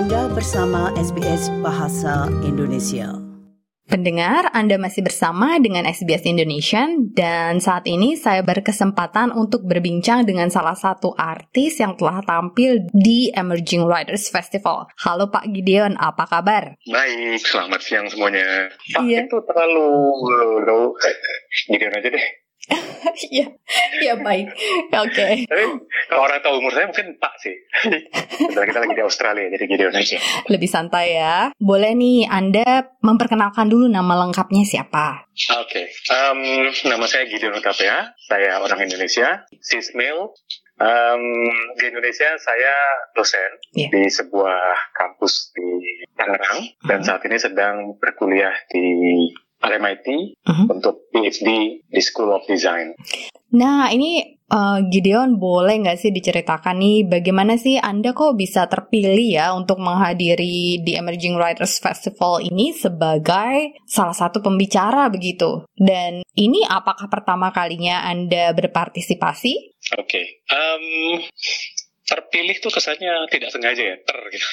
Anda bersama SBS Bahasa Indonesia. Pendengar, Anda masih bersama dengan SBS Indonesia dan saat ini saya berkesempatan untuk berbincang dengan salah satu artis yang telah tampil di Emerging Writers Festival. Halo Pak Gideon, apa kabar? Baik, selamat siang semuanya. Pak, Iya. itu terlalu Gideon aja deh. Iya baik. Oke. Tapi kalau orang tahu umur saya mungkin Pak sih. Sebenarnya kita lagi di Australia, jadi Gideon aja. Lebih santai ya. Boleh nih Anda memperkenalkan dulu nama lengkapnya siapa? Oke. Nama saya Gideon Utapea. Saya orang Indonesia, cis male. Di Indonesia saya dosen di sebuah kampus di Tangerang dan saat ini sedang berkuliah di RMIT untuk PhD di School of Design. Nah, ini Gideon, boleh nggak sih diceritakan nih bagaimana sih Anda kok bisa terpilih ya untuk menghadiri di Emerging Writers Festival ini sebagai salah satu pembicara begitu? Dan ini apakah pertama kalinya Anda berpartisipasi? Oke. Terpilih tuh kesannya tidak sengaja ya, gitu.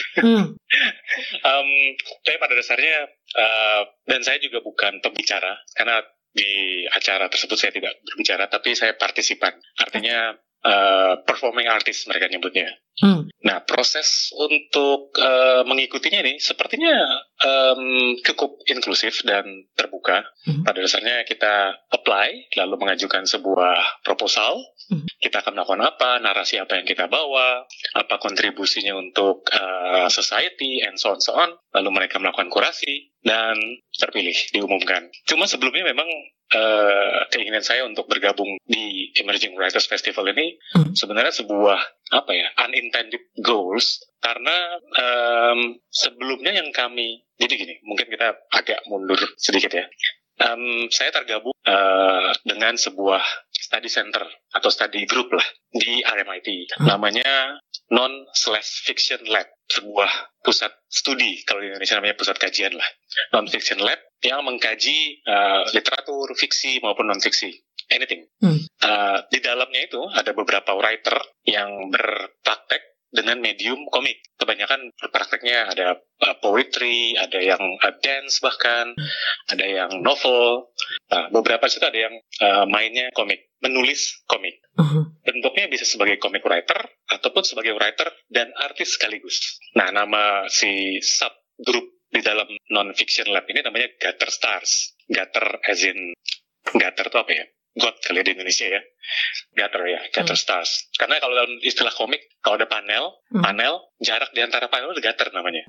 Tapi pada dasarnya, dan saya juga bukan pembicara, karena di acara tersebut saya tidak berbicara, tapi saya partisipan. Artinya performing artist mereka nyebutnya. Nah, proses untuk mengikutinya ini sepertinya cukup inklusif dan terbuka. Pada dasarnya kita apply, lalu mengajukan sebuah proposal. Kita akan melakukan apa, narasi apa yang kita bawa, apa kontribusinya untuk society, and so on. Lalu mereka melakukan kurasi, dan terpilih, diumumkan. Cuma sebelumnya memang keinginan saya untuk bergabung di Emerging Writers Festival ini sebenarnya sebuah unintended goals, karena sebelumnya yang kami, jadi gini, mungkin kita agak mundur sedikit ya. Saya tergabung dengan sebuah study center atau study group lah di RMIT, namanya Non/Fiction Lab, sebuah pusat studi, kalau di Indonesia namanya pusat kajian lah, Non-Fiction Lab yang mengkaji literatur, fiksi maupun non-fiksi, anything. Di dalamnya itu ada beberapa writer yang berpraktek dengan medium komik. Kebanyakan prakteknya ada poetry, ada yang dance bahkan, ada yang novel. Beberapa situ ada yang mainnya komik, menulis komik. Bentuknya bisa sebagai comic writer ataupun sebagai writer dan artis sekaligus. Nah, nama si subgroup di dalam non-fiction lab ini namanya Gutter Stars. Gutter as in, gutter itu apa ya? God kali di Indonesia ya. Gutter Stars. Karena kalau dalam istilah komik, kalau ada panel, jarak di antara panel itu gutter namanya.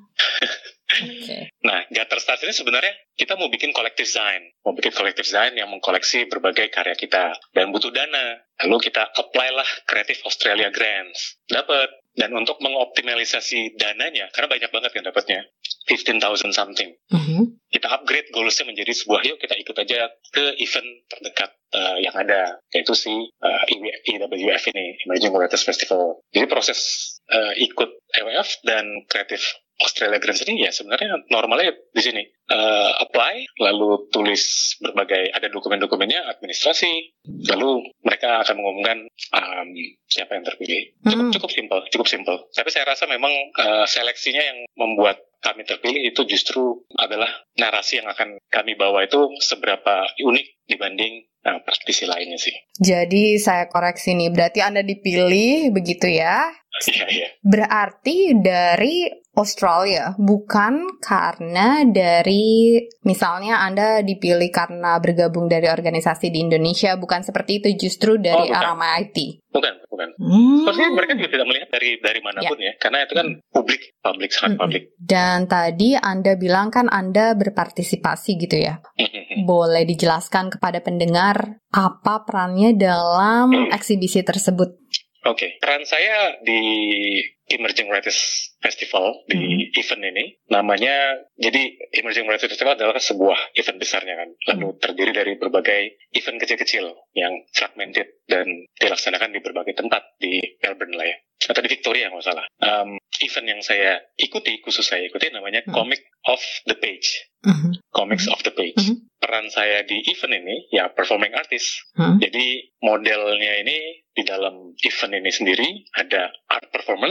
Nah, Gutter Stars ini sebenarnya kita mau bikin collective design yang mengkoleksi berbagai karya kita dan butuh dana. Lalu kita apply lah Creative Australia Grants. Dapat. Dan untuk mengoptimalisasi dananya, karena banyak banget yang dapatnya, 15,000 something. Kita upgrade goalsnya menjadi sebuah, yuk kita ikut aja ke event terdekat yang ada, yaitu si EWF ini, Emerging Writers Festival. Jadi proses ikut EWF dan Creative Australia Grants ini ya sebenarnya normalnya di sini. Apply, lalu tulis berbagai, ada dokumen-dokumennya, administrasi, lalu mereka akan mengumumkan siapa yang terpilih. Cukup simple. Tapi saya rasa memang seleksinya yang membuat kami terpilih itu justru adalah narasi yang akan kami bawa itu seberapa unik dibanding praktisi lainnya sih. Jadi saya koreksi nih, berarti Anda dipilih begitu ya? Iya. Berarti dari Australia, bukan karena dari, misalnya Anda dipilih karena bergabung dari organisasi di Indonesia, bukan seperti itu, justru dari RMIT? Bukan. Sepertinya mereka juga tidak melihat dari manapun ya, karena itu kan publik, sangat publik. Dan tadi Anda bilang kan Anda berpartisipasi gitu ya? Boleh dijelaskan kepada pendengar apa perannya dalam eksibisi tersebut? Oke, peran saya di Emerging Writers Festival, di event ini, namanya, jadi Emerging Writers Festival adalah sebuah event besarnya kan, lalu terdiri dari berbagai event kecil-kecil yang fragmented dan dilaksanakan di berbagai tempat di Melbourne lah ya, atau di Victoria nggak salah. Event yang saya ikuti, namanya Comic of the Page. Comics of the Page. Peran saya di event ini, ya performing artist. Jadi modelnya ini, di dalam event ini sendiri, ada art performance,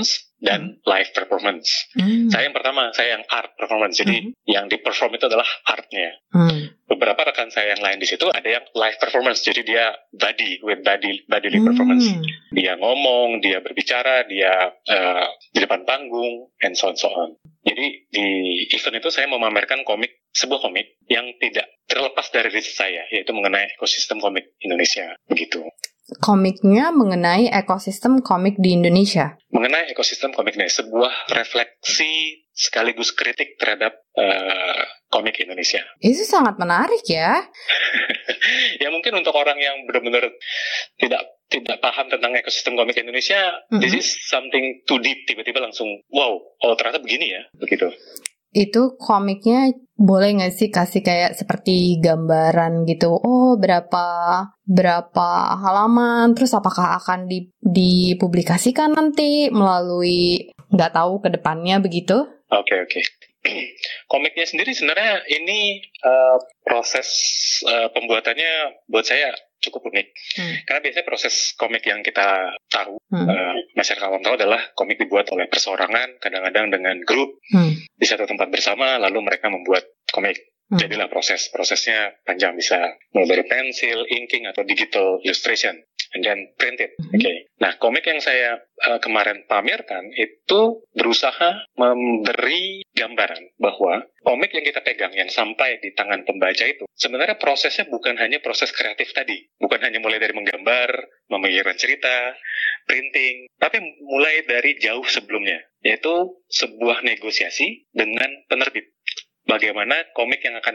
dan live performance. Saya yang pertama, saya yang art performance. Jadi yang di perform itu adalah artnya. Beberapa rekan saya yang lain di situ ada yang live performance. Jadi dia bodily performance. Dia ngomong, dia berbicara, dia di depan panggung, and so on. Jadi di event itu saya memamerkan sebuah komik yang tidak terlepas dari riset saya, yaitu mengenai ekosistem komik Indonesia. Begitu. Komiknya mengenai ekosistem komik di Indonesia. Mengenai ekosistem komik Indonesia, sebuah refleksi sekaligus kritik terhadap komik Indonesia. Itu sangat menarik ya. Ya mungkin untuk orang yang benar-benar tidak paham tentang ekosistem komik Indonesia, this is something too deep. Tiba-tiba langsung, wow, oh ternyata begini ya, begitu. Itu komiknya boleh nggak sih kasih kayak seperti gambaran gitu? Oh berapa halaman? Terus apakah akan dipublikasikan nanti melalui nggak tahu ke depannya begitu? Oke. Komiknya sendiri sebenarnya ini proses pembuatannya buat saya cukup unik. Karena biasanya proses komik yang kita tahu, masyarakat awam tahu adalah komik dibuat oleh perseorangan, kadang-kadang dengan grup di satu tempat bersama, lalu mereka membuat komik. Jadilah prosesnya panjang, bisa mulai dari pensil, inking, atau digital illustration, and then printed. Nah, komik yang saya kemarin pamerkan itu berusaha memberi gambaran bahwa komik yang kita pegang, yang sampai di tangan pembaca itu, sebenarnya prosesnya bukan hanya proses kreatif tadi, bukan hanya mulai dari menggambar, memikirkan cerita, printing, tapi mulai dari jauh sebelumnya, yaitu sebuah negosiasi dengan penerbit. Bagaimana komik yang akan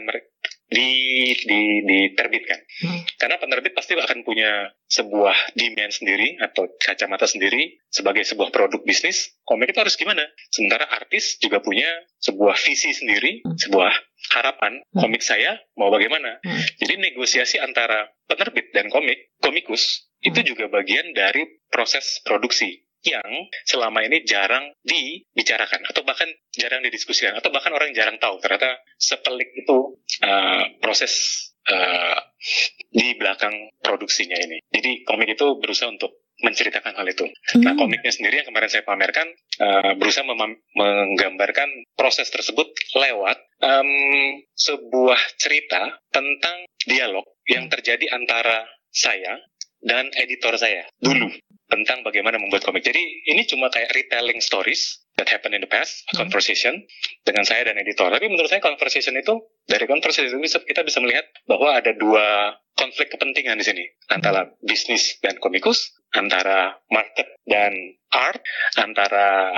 diterbitkan. Karena penerbit pasti akan punya sebuah demand sendiri atau kacamata sendiri sebagai sebuah produk bisnis. Komik itu harus gimana? Sementara artis juga punya sebuah visi sendiri, sebuah harapan, komik saya mau bagaimana. Jadi negosiasi antara penerbit dan komikus itu juga bagian dari proses produksi yang selama ini jarang dibicarakan atau bahkan jarang didiskusikan atau bahkan orang jarang tahu ternyata sepelik itu proses di belakang produksinya ini. Jadi komik itu berusaha untuk menceritakan hal itu. Nah, komiknya sendiri yang kemarin saya pamerkan berusaha menggambarkan proses tersebut lewat sebuah cerita tentang dialog yang terjadi antara saya dan editor saya dulu tentang bagaimana membuat komik. Jadi ini cuma kayak retelling stories that happened in the past, a conversation dengan saya dan editor. Tapi menurut saya conversation itu, dari conversation itu kita bisa melihat bahwa ada dua konflik kepentingan di sini, antara bisnis dan komikus, antara market dan art, antara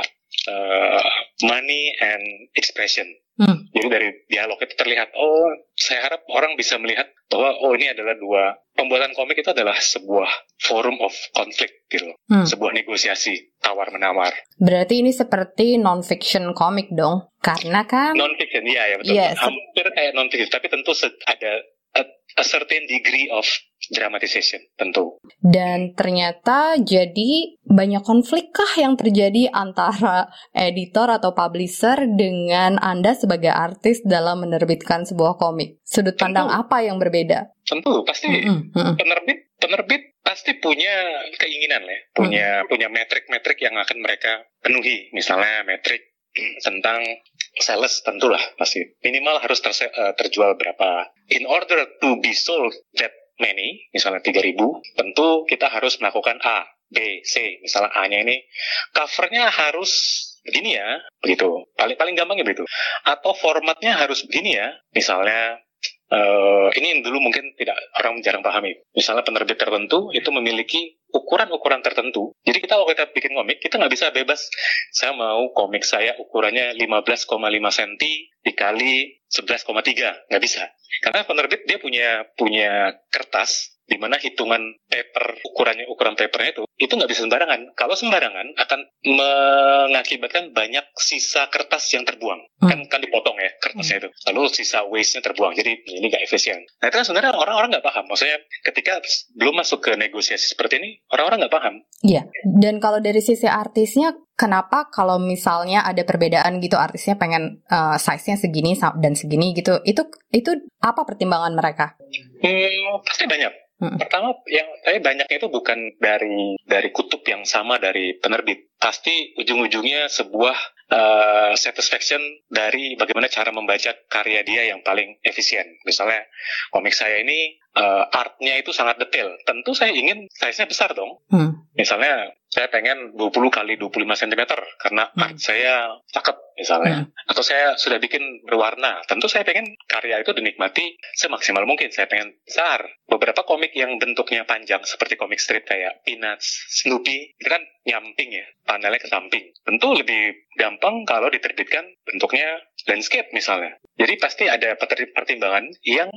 money and expression. Jadi dari dialog itu terlihat, saya harap orang bisa melihat bahwa ini adalah pembuatan komik itu adalah sebuah forum of conflict gitu, sebuah negosiasi tawar-menawar. Berarti ini seperti non-fiction komik dong, karena kan non-fiction, ya betul, hampir kayak non-fiction, tapi tentu ada a certain degree of dramatization, tentu. Dan ternyata jadi banyak konflik kah yang terjadi antara editor atau publisher dengan Anda sebagai artis dalam menerbitkan sebuah komik? Sudut pandang apa yang berbeda? Tentu, pasti penerbit pasti punya keinginan ya, punya metrik-metrik yang akan mereka penuhi. Misalnya metrik tentang sales, tentulah pasti minimal harus terjual berapa. In order to be sold that many, misalnya 3.000, tentu kita harus melakukan A, B, C. Misalnya A-nya ini covernya harus begini ya, begitu. Paling gampangnya begitu. Atau formatnya harus begini ya. Misalnya ini dulu mungkin orang jarang pahami. Misalnya penerbit tertentu itu memiliki ukuran-ukuran tertentu. Jadi waktu kita bikin komik, kita nggak bisa bebas. Saya mau komik saya ukurannya 15,5 cm dikali 11,3. Nggak bisa. Karena penerbit dia punya kertas di mana hitungan ukuran papernya itu nggak bisa sembarangan. Kalau sembarangan akan mengakibatkan banyak sisa kertas yang terbuang. Kan dipotong ya kertasnya itu. Lalu sisa waste-nya terbuang. Jadi ini nggak efisien. Nah itu kan sebenarnya orang-orang nggak paham. Maksudnya ketika belum masuk ke negosiasi seperti ini, orang-orang nggak paham. Iya. Dan kalau dari sisi artisnya, kenapa kalau misalnya ada perbedaan gitu artisnya pengen size-nya segini dan segini gitu, itu apa pertimbangan mereka? Pasti banyak. Pertama, yang saya banyaknya itu bukan dari kutub yang sama dari penerbit. Pasti ujung-ujungnya sebuah satisfaction dari bagaimana cara membaca karya dia yang paling efisien. Misalnya komik saya ini artnya itu sangat detail. Tentu saya ingin size-nya besar dong. Misalnya saya pengen 20 kali 25 cm karena art saya cakep misalnya. Atau saya sudah bikin berwarna. Tentu saya pengen karya itu dinikmati semaksimal mungkin. Saya pengen besar. Beberapa komik yang bentuknya panjang seperti komik strip kayak Peanuts, Snoopy, itu kan nyamping ya, panelnya ke samping. Tentu lebih gampang kalau diterbitkan bentuknya landscape misalnya. Jadi pasti ada pertimbangan yang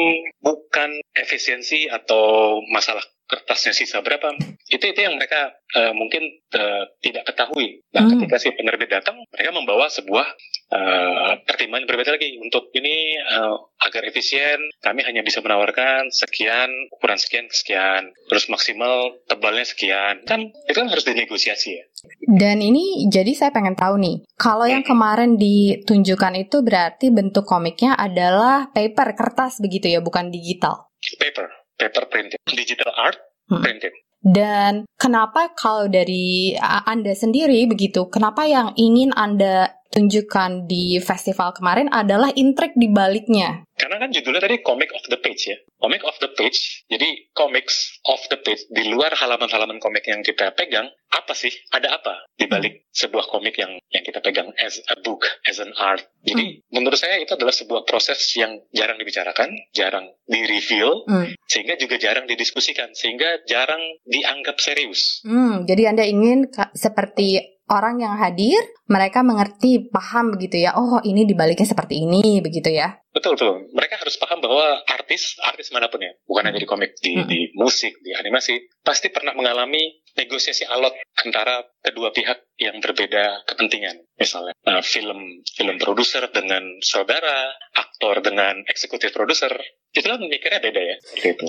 bukan efisiensi atau masalah kertasnya sisa berapa. Itu yang mereka mungkin tidak ketahui. Nah, ketika si penerbit datang, mereka membawa sebuah pertimbangan berbeda lagi. Untuk ini agar efisien, kami hanya bisa menawarkan sekian, ukuran sekian, terus maksimal tebalnya sekian. Kan itu kan harus dinegosiasi ya. Dan ini jadi saya pengen tahu nih, kalau yang kemarin ditunjukkan itu berarti bentuk komiknya adalah paper, kertas begitu ya, bukan digital? Paper printed, digital art printed. Dan kenapa kalau dari Anda sendiri begitu, kenapa yang ingin Anda tunjukkan di festival kemarin adalah intrik di baliknya? Karena kan judulnya tadi Comic of the Page ya. Comic of the Page, jadi comics of the page, di luar halaman-halaman komik yang kita pegang, apa sih? Ada apa di balik sebuah komik yang kita pegang as a book, as an art? Jadi menurut saya itu adalah sebuah proses yang jarang dibicarakan, jarang di-reveal, sehingga juga jarang didiskusikan, sehingga jarang dianggap serius. Jadi Anda ingin seperti orang yang hadir, mereka mengerti, paham begitu ya, oh ini dibaliknya seperti ini, begitu ya? Betul. Mereka harus paham bahwa artis manapun ya, bukan hanya di komik, di musik, di animasi, pasti pernah mengalami negosiasi alot antara kedua pihak yang berbeda kepentingan. Misalnya film produser dengan saudara, aktor dengan eksekutif produser, itu kan mikirnya beda ya, seperti itu.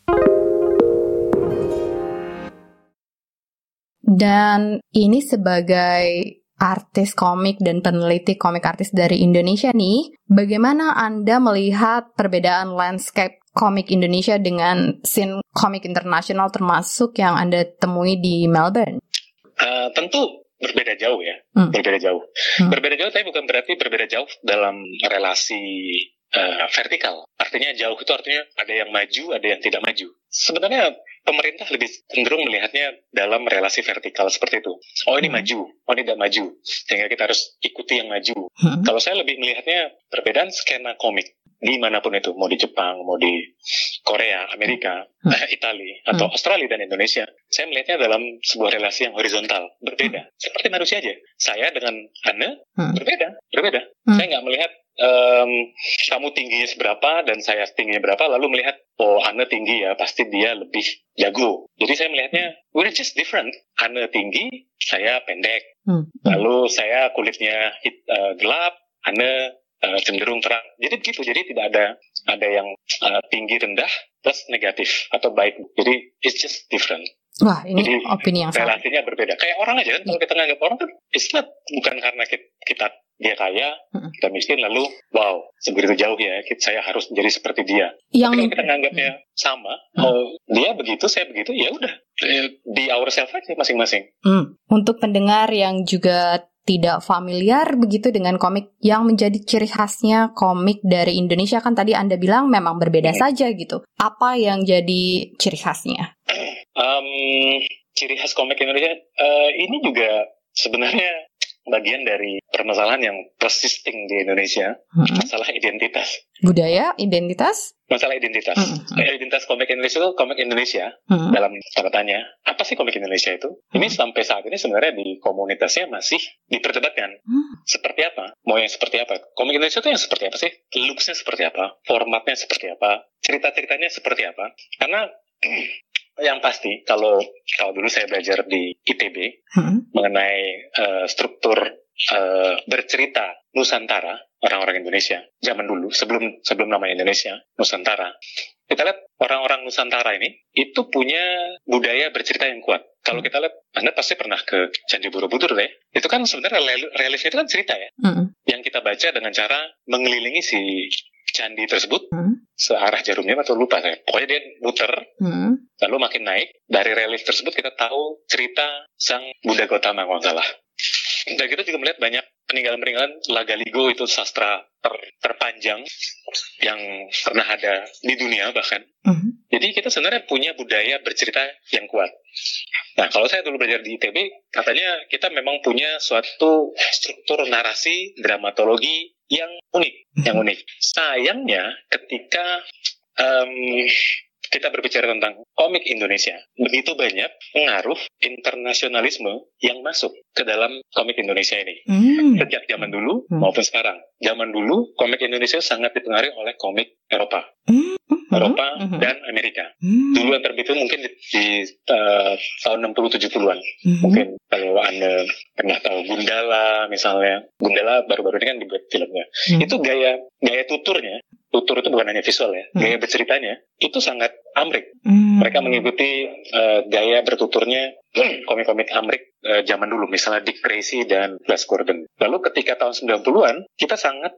Dan ini sebagai artis komik dan peneliti komik artis dari Indonesia nih, bagaimana Anda melihat perbedaan landscape komik Indonesia dengan scene komik internasional termasuk yang Anda temui di Melbourne? Tentu berbeda jauh ya, berbeda jauh. Berbeda jauh tapi bukan berarti berbeda jauh dalam relasi vertikal. Artinya jauh itu artinya ada yang maju, ada yang tidak maju. Sebenarnya pemerintah lebih cenderung melihatnya dalam relasi vertikal seperti itu. Oh ini maju, oh ini tidak maju. Sehingga kita harus ikuti yang maju. Kalau saya lebih melihatnya perbedaan skena komik dimanapun itu, mau di Jepang, mau di Korea, Amerika, Italia, atau Australia dan Indonesia. Saya melihatnya dalam sebuah relasi yang horizontal, berbeda. Seperti manusia aja. Saya dengan Anda berbeda. Saya nggak melihat kamu tingginya seberapa dan saya tingginya berapa, lalu melihat oh Anda tinggi ya, pasti dia lebih jago. Jadi saya melihatnya we're just different. Anda tinggi, saya pendek. Lalu saya kulitnya gelap, Anda cenderung terang. Jadi begitu. Jadi tidak ada yang tinggi rendah plus negatif atau baik. Jadi it's just different. Wah, ini jadi, opini yang sangat relasinya berbeda. Kayak orang aja kan, kalau kita nganggap orang kan it's not bukan karena kita dia kaya, kita miskin, lalu wow, sebegitu jauh ya, saya harus menjadi seperti dia. Tapi kalau kita nganggapnya sama, oh dia begitu, saya begitu, ya udah, be ourselves aja masing-masing. Untuk pendengar yang juga tidak familiar begitu dengan komik yang menjadi ciri khasnya komik dari Indonesia, kan tadi Anda bilang memang berbeda saja gitu. Apa yang jadi ciri khasnya? Ciri khas komik Indonesia ini juga sebenarnya bagian dari permasalahan yang persisting di Indonesia, masalah identitas. Budaya, identitas? Masalah identitas. Identitas komik Indonesia itu komik Indonesia. Dalam tanda tanya, apa sih komik Indonesia itu? Ini sampai saat ini sebenarnya di komunitasnya masih diperdebatkan. Seperti apa? Mau yang seperti apa? Komik Indonesia itu yang seperti apa sih? Looks-nya seperti apa? Formatnya seperti apa? Cerita-ceritanya seperti apa? Karena yang pasti, kalau dulu saya belajar di ITB mengenai struktur bercerita Nusantara, orang-orang Indonesia zaman dulu sebelum nama Indonesia, Nusantara. Kita lihat orang-orang Nusantara ini itu punya budaya bercerita yang kuat. Kalau kita lihat, Anda pasti pernah ke Candi Borobudur ya. Itu kan sebenarnya reliefnya itu kan cerita ya. Yang kita baca dengan cara mengelilingi si candi tersebut searah jarumnya atau lupa saya. Pokoknya dia muter, lalu makin naik. Dari relief tersebut kita tahu cerita sang Buddha Gautama kalau nggak salah. Dan kita juga melihat banyak peninggalan-peninggalan Lagaligo, itu sastra terpanjang yang pernah ada di dunia bahkan. Jadi kita sebenarnya punya budaya bercerita yang kuat. Nah, kalau saya dulu belajar di ITB, katanya kita memang punya suatu struktur narasi, dramatologi yang unik. Sayangnya ketika kita berbicara tentang komik Indonesia, begitu banyak pengaruh internasionalisme yang masuk ke dalam komik Indonesia ini. Sejak zaman dulu maupun sekarang. Zaman dulu, komik Indonesia sangat dipengaruhi oleh komik Eropa. Eropa dan Amerika. Dulu yang terbit itu mungkin di tahun 60-70-an. Mungkin kalau Anda pernah tahu Gundala misalnya. Gundala baru-baru ini kan dibuat filmnya. Itu gaya tuturnya. Tutur itu bukan hanya visual ya, gaya berceritanya itu sangat Amrik. Mereka mengikuti gaya bertuturnya komik-komik Amrik zaman dulu, misalnya Dick Tracy dan Flash Gordon. Lalu ketika tahun 90-an, kita sangat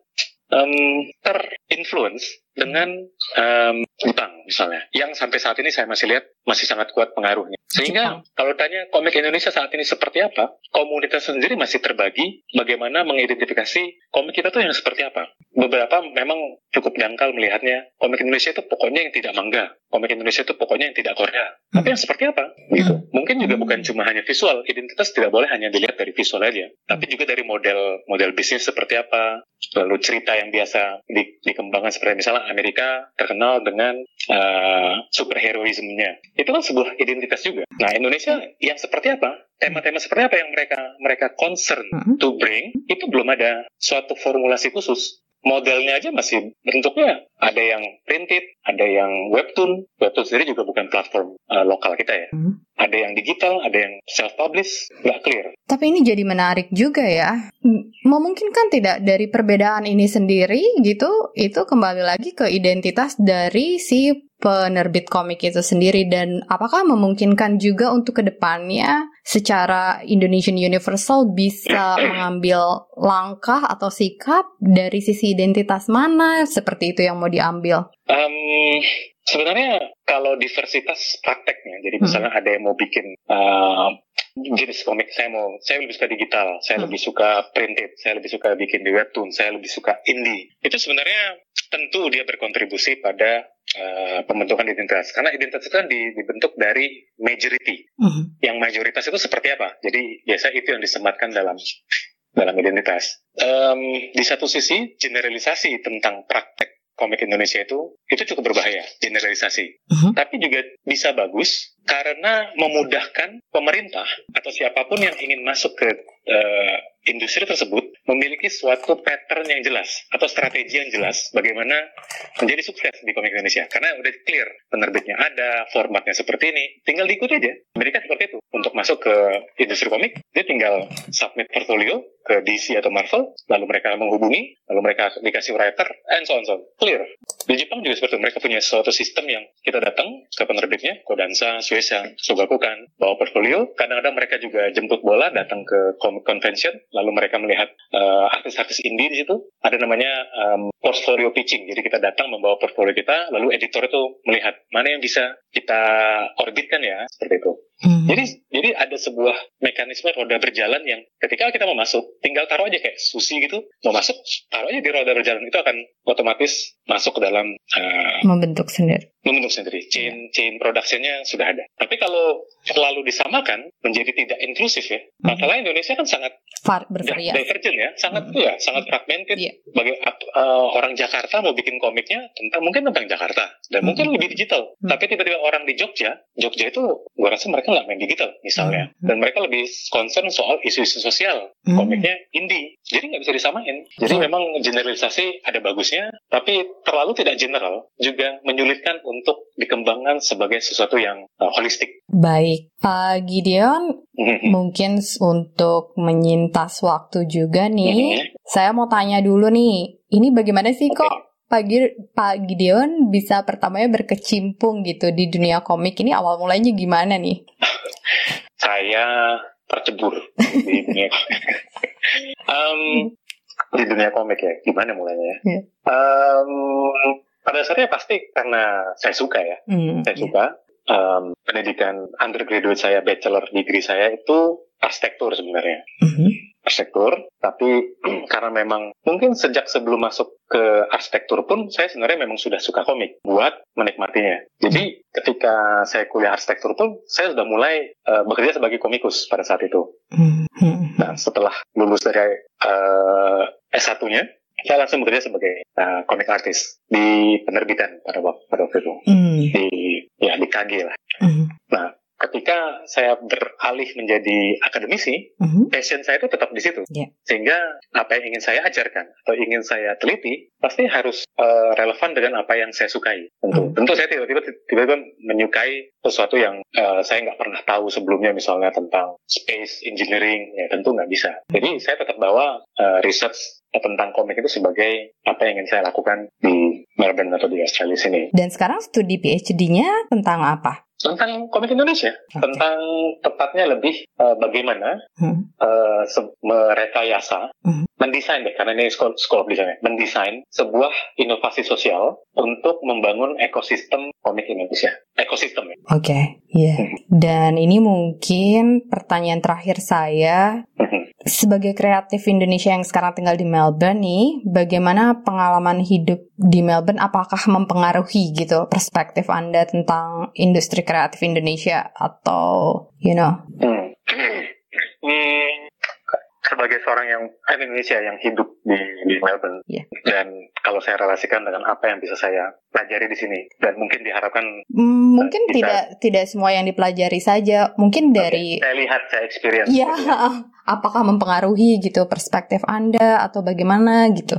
terinfluence dengan Jepang misalnya, yang sampai saat ini saya masih lihat masih sangat kuat pengaruhnya. Sehingga kalau tanya komik Indonesia saat ini seperti apa, komunitas sendiri masih terbagi bagaimana mengidentifikasi komik kita tuh yang seperti apa. Beberapa memang cukup dangkal melihatnya, komik Indonesia itu pokoknya yang tidak manga, komik Indonesia itu pokoknya yang tidak Korea. Tapi yang seperti apa? Gitu. Mungkin juga bukan cuma hanya visual, identitas tidak boleh hanya dilihat dari visual aja, tapi juga dari model bisnis seperti apa, lalu cerita yang biasa dikembangkan seperti misalnya Amerika terkenal dengan superheroismenya. Itu kan sebuah identitas juga. Nah, Indonesia yang seperti apa? Tema-tema seperti apa yang mereka concern to bring? Itu belum ada suatu formulasi khusus. Modelnya aja masih bentuknya ada yang printed, ada yang webtoon. Webtoon sendiri juga bukan platform lokal kita ya. Ada yang digital, ada yang self-publish, nggak clear. Tapi ini jadi menarik juga ya. Memungkinkan tidak dari perbedaan ini sendiri gitu, itu kembali lagi ke identitas dari si penerbit komik itu sendiri, dan apakah memungkinkan juga untuk kedepannya secara Indonesian Universal bisa mengambil langkah atau sikap dari sisi identitas mana seperti itu yang mau diambil? Sebenarnya kalau diversitas prakteknya, jadi misalnya ada yang mau bikin jenis komik, saya lebih suka digital, saya lebih suka printed, saya lebih suka bikin di webtoon, saya lebih suka indie. Itu sebenarnya tentu dia berkontribusi pada pembentukan identitas, karena identitas itu kan dibentuk dari majority. Yang mayoritas itu seperti apa? Jadi biasa itu yang disematkan dalam identitas. Di satu sisi generalisasi tentang praktek komik Indonesia itu cukup berbahaya, generalisasi. Tapi juga bisa bagus karena memudahkan pemerintah atau siapapun yang ingin masuk ke industri tersebut memiliki suatu pattern yang jelas atau strategi yang jelas bagaimana menjadi sukses di komik Indonesia. Karena udah clear, penerbitnya ada, formatnya seperti ini, tinggal diikuti aja. Amerika seperti itu. Untuk masuk ke industri komik, dia tinggal submit portfolio ke DC atau Marvel, lalu mereka menghubungi, lalu mereka dikasih writer, and so on. Clear. Di Jepang juga seperti itu. Mereka punya suatu sistem yang kita datang ke penerbitnya, Kodansha, Shueisha, Shogakukan, bawa portfolio. Kadang-kadang mereka juga jemput bola, datang ke comic convention, lalu mereka melihat artis-artis indie di situ. Ada namanya portfolio pitching. Jadi kita datang membawa portfolio kita, lalu editor itu melihat mana yang bisa kita orbitkan ya, seperti itu. Jadi ada sebuah mekanisme roda berjalan yang ketika kita mau masuk, tinggal taruh aja kayak sushi gitu, mau masuk, taruh aja di roda berjalan, itu akan otomatis masuk ke dalam membentuk sendiri. Chain production-nya sudah ada. Tapi kalau terlalu disamakan menjadi tidak inklusif ya, masalah Indonesia kan sangat divergent ya, sangat fragmented. Bagi orang Jakarta mau bikin komiknya mungkin tentang Jakarta dan mungkin lebih digital. Tapi tiba-tiba orang di Jogja itu gue rasa mereka nggak main digital misalnya, dan mereka lebih concern soal isu-isu sosial. Komiknya indie, jadi nggak bisa disamain. Jadi memang generalisasi ada bagusnya, tapi terlalu tidak general juga menyulitkan untuk dikembangkan sebagai sesuatu yang holistik. Baik, Pak Gideon, mungkin untuk menyintas waktu juga nih, saya mau tanya dulu nih, ini bagaimana sih kok Pak Gideon bisa pertamanya berkecimpung gitu di dunia komik ini, awal mulanya gimana nih? saya tercebur di dunia di dunia komik ya. Gimana mulainya? Pada dasarnya pasti karena saya suka ya. Saya suka. Pendidikan undergraduate saya, bachelor degree saya itu arsitektur sebenarnya. Arsitektur, tapi karena memang mungkin sejak sebelum masuk ke arsitektur pun saya sebenarnya memang sudah suka komik buat menikmatinya. Jadi ketika saya kuliah arsitektur pun saya sudah mulai bekerja sebagai komikus pada saat itu. Nah, setelah lulus dari S1-nya, saya langsung bekerja sebagai comic artist di penerbitan pada waktu itu. Di KG lah. Nah, ketika saya beralih menjadi akademisi, passion saya itu tetap di situ. Sehingga apa yang ingin saya ajarkan atau ingin saya teliti pasti harus relevan dengan apa yang saya sukai. Tentu saya tiba-tiba menyukai sesuatu yang saya nggak pernah tahu sebelumnya, misalnya tentang space engineering, ya tentu nggak bisa. Jadi saya tetap bawa research tentang komik itu sebagai apa yang ingin saya lakukan di Melbourne atau di Australia sini. Dan sekarang studi PhD-nya tentang apa? Tentang komik Indonesia, tentang tepatnya lebih bagaimana merekayasa, mendesain deh, karena ini school of design, mendesain sebuah inovasi sosial untuk membangun ekosistem komik Indonesia. Ekosistem ya. Oke, iya. Dan ini mungkin pertanyaan terakhir saya. Sebagai kreatif Indonesia yang sekarang tinggal di Melbourne nih, bagaimana pengalaman hidup di Melbourne, apakah mempengaruhi gitu perspektif Anda tentang industri kreatif Indonesia atau sebagai seorang yang Indonesia yang hidup di Melbourne, dan kalau saya relasikan dengan apa yang bisa saya pelajari di sini, dan mungkin diharapkan mungkin tidak semua yang dipelajari saja, mungkin dari saya lihat, saya experience. Apakah mempengaruhi gitu perspektif Anda atau bagaimana gitu?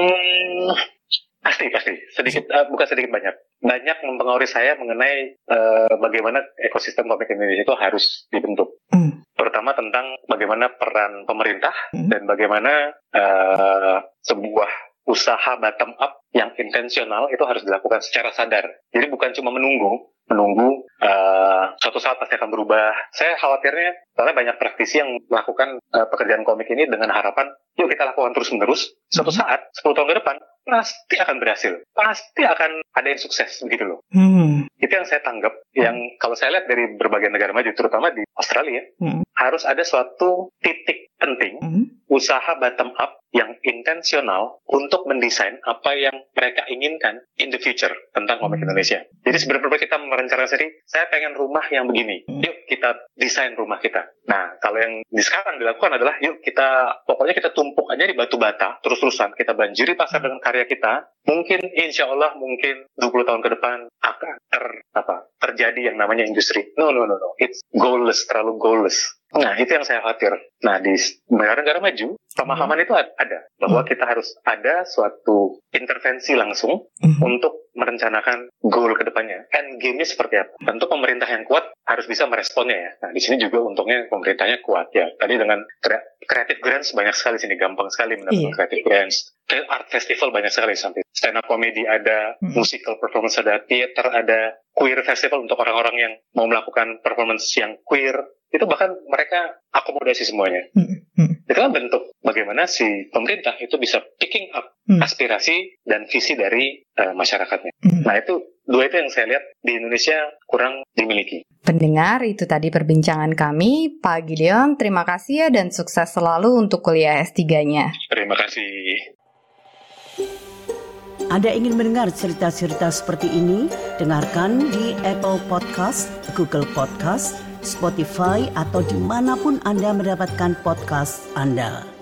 Pasti sedikit, bukan sedikit, banyak mempengaruhi saya mengenai bagaimana ekosistem komik Indonesia itu harus dibentuk, terutama tentang bagaimana peran pemerintah dan bagaimana sebuah usaha bottom up yang intensional itu harus dilakukan secara sadar. Jadi bukan cuma menunggu suatu saat pasti akan berubah. Saya khawatirnya karena banyak praktisi yang melakukan pekerjaan komik ini dengan harapan, yuk kita lakukan terus-menerus, suatu saat 10 tahun ke depan pasti akan berhasil, pasti akan ada yang sukses, begitu loh. Itu yang saya tanggap, yang kalau saya lihat dari berbagai negara maju, terutama di Australia, harus ada suatu titik penting, usaha bottom up yang intensional untuk mendesain apa yang mereka inginkan in the future tentang komik Indonesia. Jadi sebenarnya kita merencanakan sendiri, saya pengen rumah yang begini, yuk kita desain rumah kita. Nah, kalau yang sekarang dilakukan adalah, yuk pokoknya kita tumpuk aja di batu bata, terus-terusan, kita banjiri pasar dengan karya kita, mungkin insya Allah mungkin 20 tahun ke depan akan terjadi yang namanya industri. No, it's goalless, terlalu goalless. Nah, itu yang saya khawatir. Nah, di negara-negara maju, pemahaman itu ada, bahwa kita harus ada suatu intervensi langsung untuk merencanakan goal ke depannya. End game-nya seperti apa? Tentu pemerintah yang kuat harus bisa meresponnya ya. Nah, di sini juga untungnya pemerintahnya kuat ya. Tadi dengan creative grants banyak sekali sini, gampang sekali mendapatkan creative grants. Art festival banyak sekali, sampai stand up comedy ada, musical performance ada, theater ada, queer festival untuk orang-orang yang mau melakukan performance yang queer. Itu bahkan mereka akomodasi semuanya. Itu kan bentuk bagaimana si pemerintah itu bisa picking up aspirasi dan visi dari masyarakatnya. Nah, dua itu yang saya lihat di Indonesia kurang dimiliki. Pendengar, itu tadi perbincangan kami. Pak Gideon, terima kasih ya, dan sukses selalu untuk kuliah S3-nya. Terima kasih. Anda ingin mendengar cerita-cerita seperti ini? Dengarkan di Apple Podcast, Google Podcast, Spotify, atau dimanapun Anda mendapatkan podcast Anda.